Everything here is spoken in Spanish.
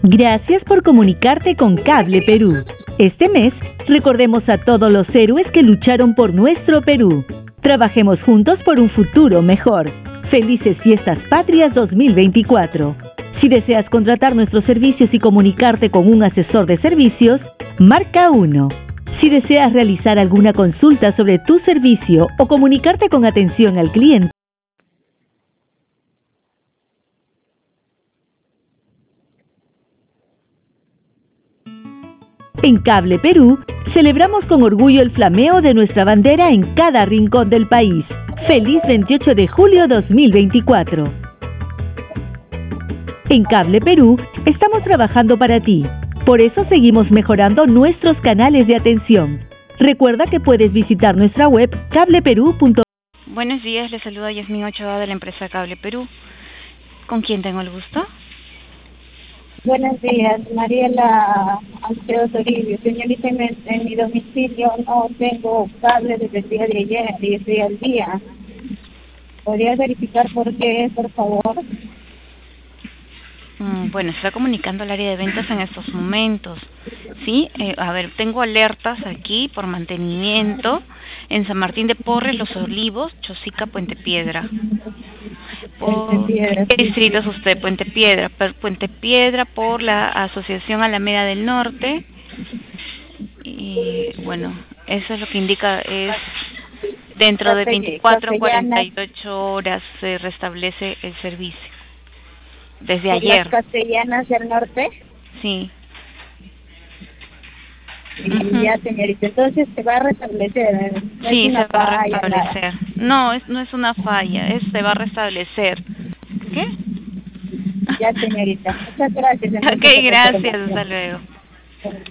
Gracias por comunicarte con Cable Perú. Este mes, recordemos a todos los héroes que lucharon por nuestro Perú. Trabajemos juntos por un futuro mejor. Felices Fiestas Patrias 2024. Si deseas contratar nuestros servicios y comunicarte con un asesor de servicios, marca 1. Si deseas realizar alguna consulta sobre tu servicio o comunicarte con atención al cliente, en Cable Perú, celebramos con orgullo el flameo de nuestra bandera en cada rincón del país. ¡Feliz 28 de julio 2024! En Cable Perú, estamos trabajando para ti. Por eso seguimos mejorando nuestros canales de atención. Recuerda que puedes visitar nuestra web cableperú.com. Buenos días, les saluda Yasmín Ochoa de la empresa Cable Perú. ¿Con quién tengo el gusto? Buenos días, Mariela Alfredo Toribio. Señorita, en mi domicilio no tengo cable desde el día de ayer y estoy al día. ¿Podría verificar por qué, por favor? Bueno, está comunicando al área de ventas en estos momentos. Sí, a ver, tengo alertas aquí por mantenimiento en San Martín de Porres, Los Olivos, Chosica, Puente Piedra. ¿Qué distrito es usted? Puente Piedra. Puente Piedra por la Asociación Alameda del Norte. Y bueno, eso es lo que indica, es dentro de 24 a 48 horas se restablece el servicio. Desde ayer. ¿Las Castellanas del Norte? Sí. Ya, señorita, entonces se va a restablecer. No sí, se va a restablecer. Nada. No, no es una falla, se va a restablecer. ¿Qué? Ya, señorita. Muchas gracias. Ok, gracias, hasta luego.